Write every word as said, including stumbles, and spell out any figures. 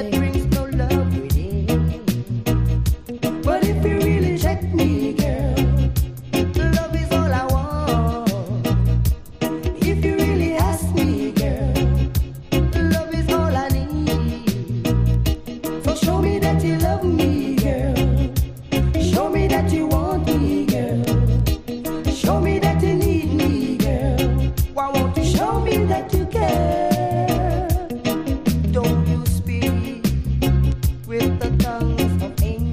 that brings no love within. But if you really check me, girl, love is all I want. If you really ask me, girl, love is all I need. So show me that you love me, girl. Show me that you want me, girl. Show me that you need me, girl. Why won't you show me that you care? Don't you speak with the tongues of angels?